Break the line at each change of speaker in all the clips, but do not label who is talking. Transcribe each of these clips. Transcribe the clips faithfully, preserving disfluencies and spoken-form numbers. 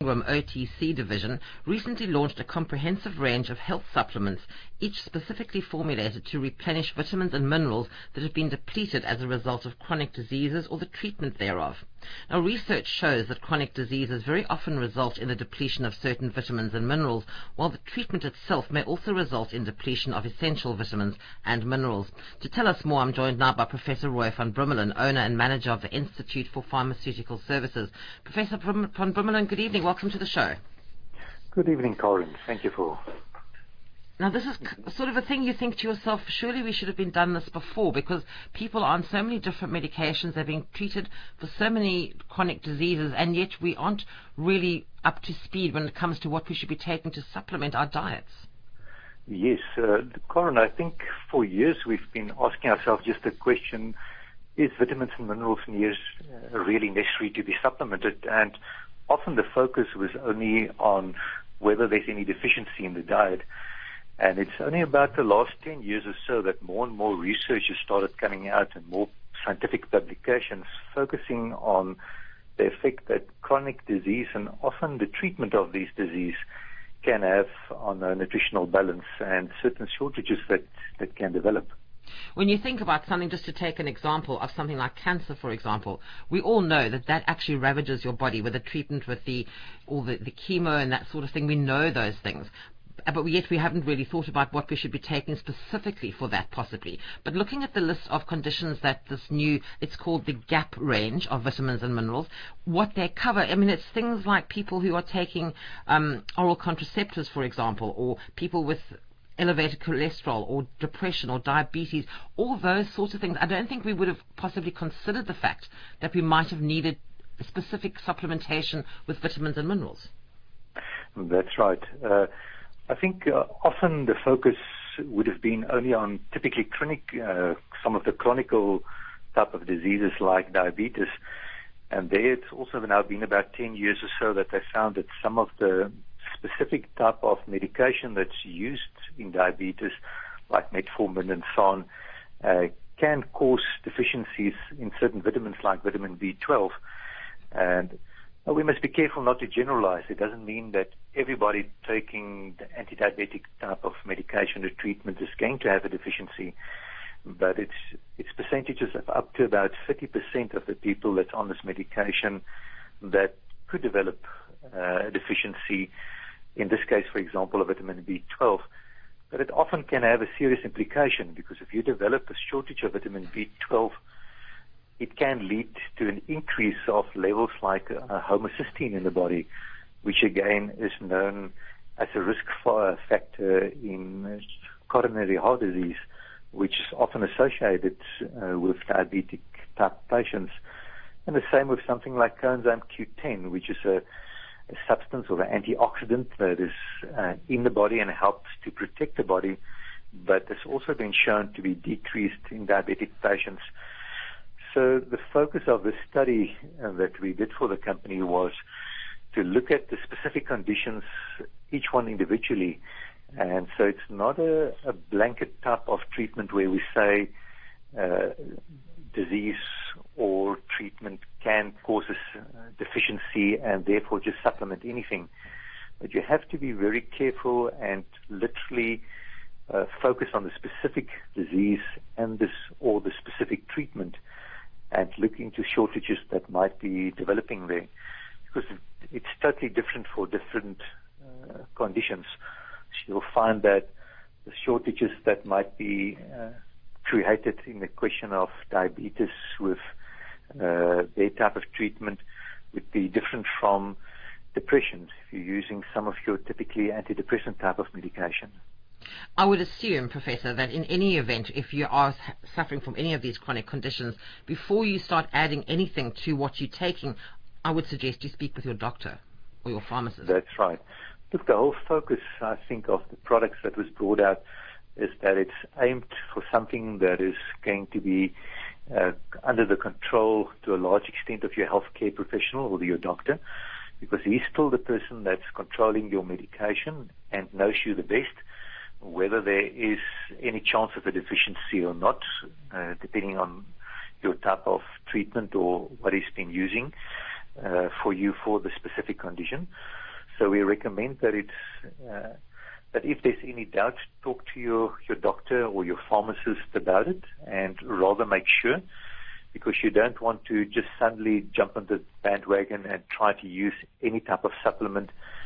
O T C division recently launched a comprehensive range of health supplements, each specifically formulated to replenish vitamins and minerals that have been depleted as a result of chronic diseases or the treatment thereof. Now, research shows that chronic diseases very often result in the depletion of certain vitamins and minerals, while the treatment itself may also result in depletion of essential vitamins and minerals. To tell us more, I'm joined now by Professor Roy van Brummelen, owner and manager of the Institute for Pharmaceutical Services. Professor van Brummelen, good evening. Welcome to the show.
Good evening, Corinne. Thank you for...
Now, this is sort of a thing you think to yourself, surely we should have been done this before, because people are on so many different medications, they're being treated for so many chronic diseases, and yet we aren't really up to speed when it comes to what we should be taking to supplement our diets.
Yes, uh, Corinne, I think for years we've been asking ourselves just the question, is vitamins and minerals in years uh, really necessary to be supplemented? And often the focus was only on whether there's any deficiency in the diet. And it's only about the last ten years or so that more and more research has started coming out and more scientific publications focusing on the effect that chronic disease and often the treatment of these disease can have on a nutritional balance and certain shortages that, that can develop.
When you think about something, just to take an example of something like cancer, for example, we all know that that actually ravages your body with the treatment, with the all the, the chemo and that sort of thing. We know those things. But yet we haven't really thought about what we should be taking specifically for that, possibly. But looking at the list of conditions that this new, it's called the GAP range of vitamins and minerals, what they cover, I mean, it's things like people who are taking um, oral contraceptives, for example, or people with elevated cholesterol or depression or diabetes, all those sorts of things. I don't think we would have possibly considered the fact that we might have needed specific supplementation with vitamins and minerals.
That's right. Uh, I think uh, often the focus would have been only on typically chronic, uh, some of the chronic type of diseases like diabetes. And there it's also now been about ten years or so that they found that some of the specific type of medication that's used in diabetes, like metformin and so on, uh, can cause deficiencies in certain vitamins like vitamin B twelve. And uh, we must be careful not to generalize. It doesn't mean that everybody taking the anti-diabetic type of medication or treatment is going to have a deficiency, but it's it's percentages of up to about thirty percent of the people that's on this medication that could develop uh, a deficiency, in this case, for example, of vitamin B twelve. But it often can have a serious implication, because if you develop a shortage of vitamin B twelve, it can lead to an increase of levels like uh, homocysteine in the body, which again is known as a risk factor in coronary heart disease, which is often associated uh, with diabetic type patients. And the same with something like coenzyme Q ten, which is a, a substance or an antioxidant that is uh, in the body and helps to protect the body, but has also been shown to be decreased in diabetic patients. So the focus of this study uh, that we did for the company was to look at the specific conditions, each one individually. And so it's not a, a blanket type of treatment where we say uh, disease or treatment can cause a deficiency and therefore just supplement anything. But you have to be very careful and literally uh, focus on the specific disease and this or the specific treatment, and look into shortages that might be developing there, because it's totally different for different uh, conditions. So you'll find that the shortages that might be uh, created in the question of diabetes with uh, their type of treatment would be different from depression if you're using some of your typically antidepressant type of medication.
I would assume, Professor, that in any event, if you are suffering from any of these chronic conditions, before you start adding anything to what you're taking, I would suggest you speak with your doctor or your pharmacist.
That's right. Look, the whole focus, I think, of the products that was brought out is that it's aimed for something that is going to be uh, under the control to a large extent of your healthcare professional or your doctor, because he's still the person that's controlling your medication and knows you the best, whether there is any chance of a deficiency or not, uh, depending on your type of treatment or what he's been using. uh, for you for the specific condition. So we recommend that it's uh, that if there's any doubt, talk to your, your doctor or your pharmacist about it, and rather make sure, because you don't want to just suddenly jump on the bandwagon and try to use any type of supplement.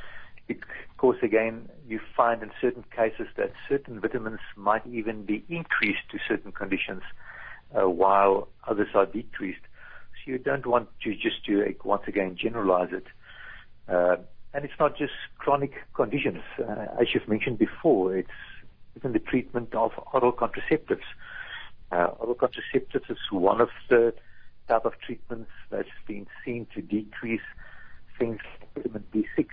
Because again, you find in certain cases that certain vitamins might even be increased to certain conditions, uh, while others are decreased. So you don't want to just to, uh, once again, generalize it. Uh, and it's not just chronic conditions. Uh, as you've mentioned before, it's even the treatment of oral contraceptives. Uh, oral contraceptives is one of the type of treatments that's been seen to decrease things like vitamin B six.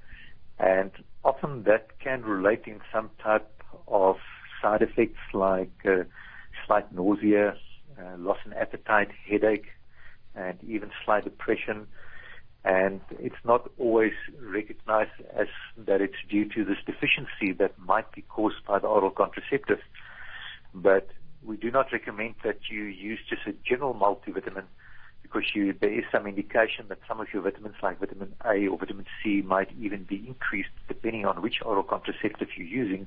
And often that can relate in some type of side effects like uh, slight nausea, uh, loss in appetite, headache, and even slight depression. And it's not always recognized as that it's due to this deficiency that might be caused by the oral contraceptive. But we do not recommend that you use just a general multivitamin, because you, there is some indication that some of your vitamins like vitamin A or vitamin C might even be increased depending on which oral contraceptive you're using.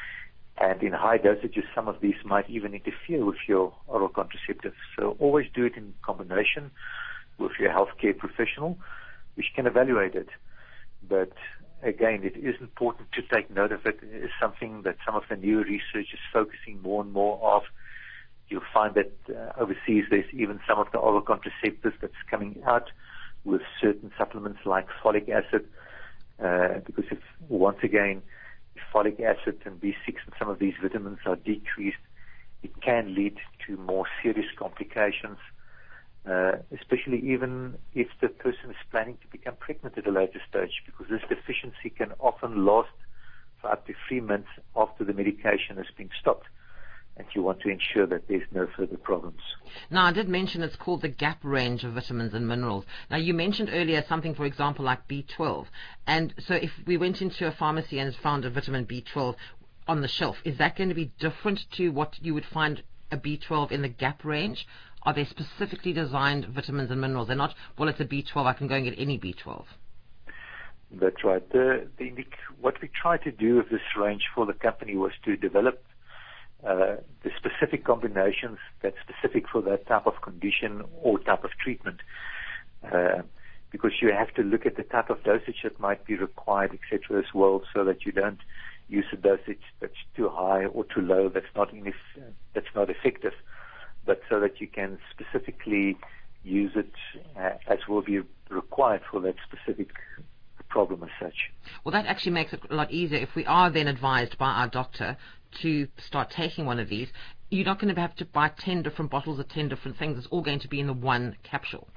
And in high dosages, some of these might even interfere with your oral contraceptive. So always do it in combination with your healthcare professional, which can evaluate it. But again, it is important to take note of it. It is something that some of the new research is focusing more and more of. You'll find that uh, overseas there's even some of the oral contraceptives that's coming out with certain supplements like folic acid, uh, because if, once again, if folic acid and B six and some of these vitamins are decreased, it can lead to more serious complications, uh, especially even if the person is planning to become pregnant at a later stage, because this deficiency can often last for up to three months after the medication has been stopped. And you want to ensure that there's no further problems.
Now, I did mention it's called the GAP range of vitamins and minerals. Now, you mentioned earlier something, for example, like B twelve. And so if we went into a pharmacy and found a vitamin B twelve on the shelf, is that going to be different to what you would find a B twelve in the GAP range? Are they specifically designed vitamins and minerals? They're not, well, it's a B twelve, I can go and get any B twelve.
That's right. The, the, what we tried to do with this range for the company was to develop Uh, the specific combinations that's specific for that type of condition or type of treatment, uh, because you have to look at the type of dosage that might be required, et cetera, as well, so that you don't use a dosage that's too high or too low, that's not ineff- that's not effective, but so that you can specifically use it uh, as will be required for that specific problem as such.
Well, that actually makes it a lot easier. If we are then advised by our doctor to start taking one of these, you're not going to have to buy ten different bottles of ten different things. It's all going to be in the one capsule.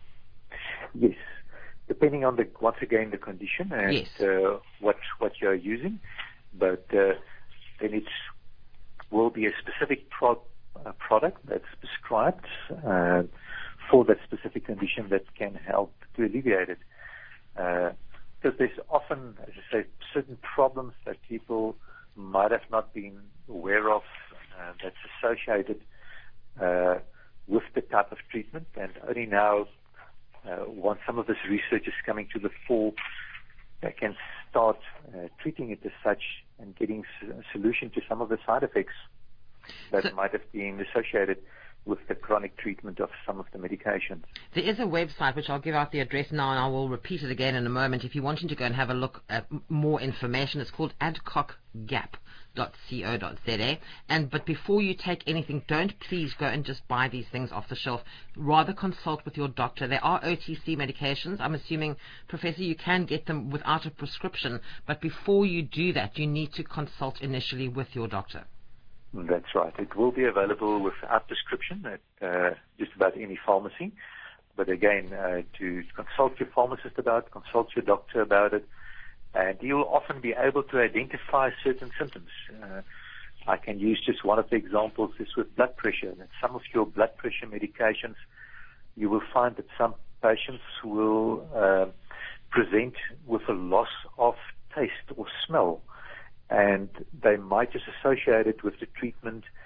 Yes, depending on the once again the condition and
yes.
uh, what what you're using, but uh, then it will be a specific pro- uh, product that's prescribed uh, for that specific condition that can help to alleviate it. Uh, because there's often, as I say, certain problems that people might have not been aware of uh, that's associated uh, with the type of treatment, and only now, uh, once some of this research is coming to the fore, they can start uh, treating it as such and getting a solution to some of the side effects that so, might have been associated with the chronic treatment of some of the medications.
There is a website, which I'll give out the address now, and I will repeat it again in a moment. If you're wanting to go and have a look at more information, it's called adcock gap dot co dot za. And but before you take anything, don't please go and just buy these things off the shelf. Rather consult with your doctor. There are O T C medications. I'm assuming, Professor, you can get them without a prescription, but before you do that, you need to consult initially with your doctor.
That's right. It will be available without prescription at uh, just about any pharmacy. But again, uh, to consult your pharmacist about it, consult your doctor about it, and you'll often be able to identify certain symptoms. Uh, I can use just one of the examples is with blood pressure. And some of your blood pressure medications, you will find that some patients will uh, present with a loss of taste or smell. And they might just associate it with the treatment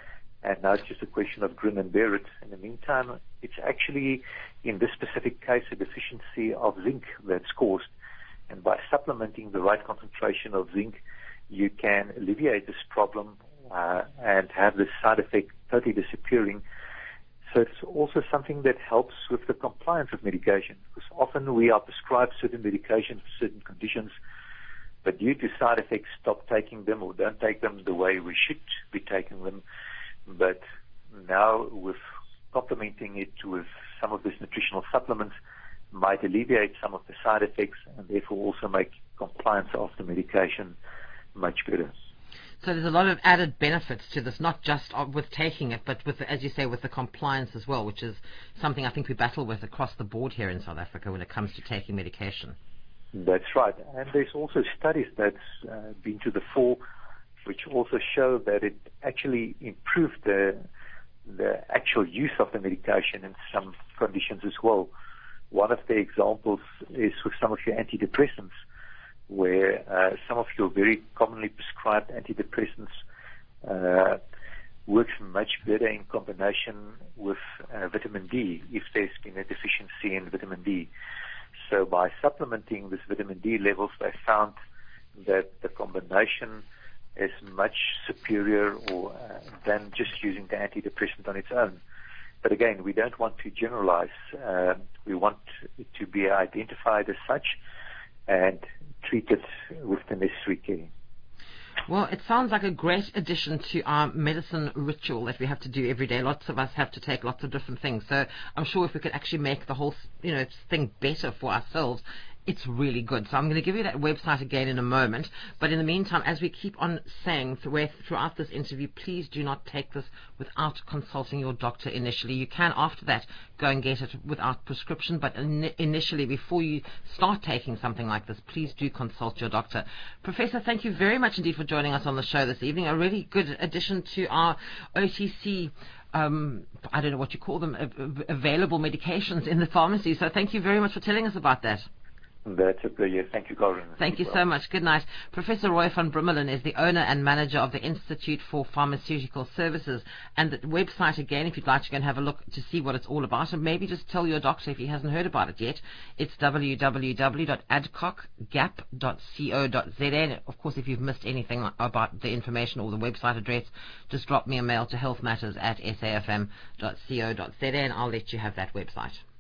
and now it's just a question of grin and bear it. In the meantime, it's actually, in this specific case, a deficiency of zinc that's caused. And by supplementing the right concentration of zinc, you can alleviate this problem uh, and have this side effect totally disappearing. So it's also something that helps with the compliance of medication, because often we are prescribed certain medications for certain conditions, but due to side effects, stop taking them or don't take them the way we should be taking them. But now with complementing it with some of these nutritional supplements might alleviate some of the side effects and therefore also make compliance of the medication much better.
So there's a lot of added benefits to this, not just with taking it, but with, as you say, with the compliance as well, which is something I think we battle with across the board here in South Africa when it comes to taking medication.
That's right. And there's also studies that's uh, been to the fore which also show that it actually improved the the actual use of the medication in some conditions as well. One of the examples is with some of your antidepressants, where uh, some of your very commonly prescribed antidepressants uh, works much better in combination with uh, vitamin D if there's been a deficiency in vitamin D. So by supplementing this vitamin D levels, they found that the combination is much superior or uh, than just using the antidepressant on its own. But again, we don't want to generalize. Uh, we want it to be identified as such and treated with the necessary care.
Well, it sounds like a great addition to our medicine ritual that we have to do every day. Lots of us have to take lots of different things. So I'm sure if we could actually make the whole, you know, thing better for ourselves, it's really good. So I'm going to give you that website again in a moment. But in the meantime, as we keep on saying throughout this interview, please do not take this without consulting your doctor initially. You can, after that, go and get it without prescription. But in- initially, before you start taking something like this, please do consult your doctor. Professor, thank you very much indeed for joining us on the show this evening. A really good addition to our O T C Um, I don't know what you call them, available medications in the pharmacy. So thank you very much for telling us about that.
That's a pleasure. Thank you, Colin.
Thank you so much. Good night. Professor Roy van Brummelen is the owner and manager of the Institute for Pharmaceutical Services. And the website, again, if you'd like to go and have a look to see what it's all about, and maybe just tell your doctor if he hasn't heard about it yet, it's w w w dot adcock gap dot co dot z a. Of course, if you've missed anything about the information or the website address, just drop me a mail to healthmatters at s a f m dot co dot z a, and I'll let you have that website.